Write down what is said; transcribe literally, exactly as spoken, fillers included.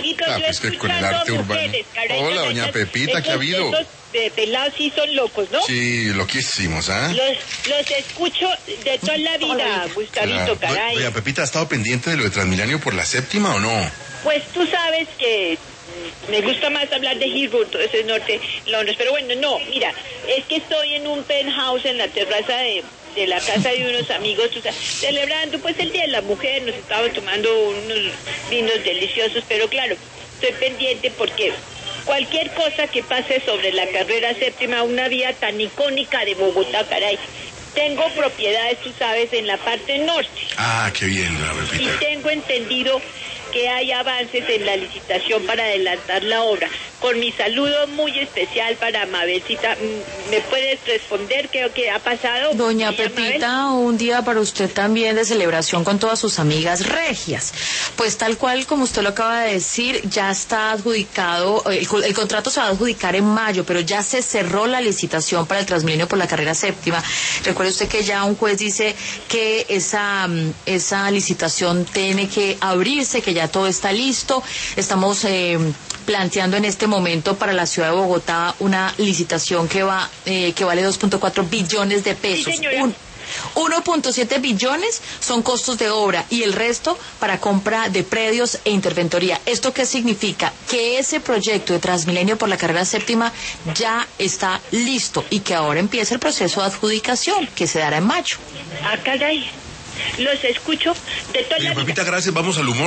Marito, Ah, yo pues que con el escuchando arte a urbano. mujeres, caray, Hola, con doña esas- Pepita, ¿qué ha esos- habido? esos de pelados sí son locos, ¿no? Sí, loquísimos, ¿ah? Los, los escucho de toda la vida, Gustavito, Claro. caray. Doña Pepita, ¿ha estado pendiente de lo de Transmilenio por la séptima o no? Pues tú sabes que mm, me gusta más hablar de Hebrew, todo ese norte, Londres, pero bueno, no, mira, es que estoy en un penthouse en la terraza de, de la casa de unos amigos, o sea, celebrando pues el Día de la Mujer, nos estábamos tomando unos vinos deliciosos, pero claro, estoy pendiente porque cualquier cosa que pase sobre la carrera séptima, una vía tan icónica de Bogotá, caray. Tengo propiedades, tú sabes, en la parte norte. Ah, qué bien, doña Y Pepita. tengo entendido que hay avances en la licitación para adelantar la obra. Con mi saludo muy especial para Mabelcita, mm, ¿me puedes responder qué, qué ha pasado? Doña Doña Pepita, un día para usted también de celebración con todas sus amigas regias. Pues tal cual como usted lo acaba de decir, ya está adjudicado, el, el contrato se va a adjudicar en mayo, pero ya se cerró la licitación para el Transmilenio por la carrera séptima. Recuerde usted que ya un juez dice que esa, esa licitación tiene que abrirse, que ya todo está listo. Estamos eh, planteando en este momento para la ciudad de Bogotá una licitación que va eh, que vale dos punto cuatro billones de pesos. Sí, señora. Un, uno punto siete billones son costos de obra y el resto para compra de predios e interventoría. ¿Esto qué significa? Que ese proyecto de Transmilenio por la carrera séptima ya está listo y que ahora empieza el proceso de adjudicación que se dará en mayo. Ah, caray, los escucho de toda la Doña vida. Pepita, gracias, vamos al humor.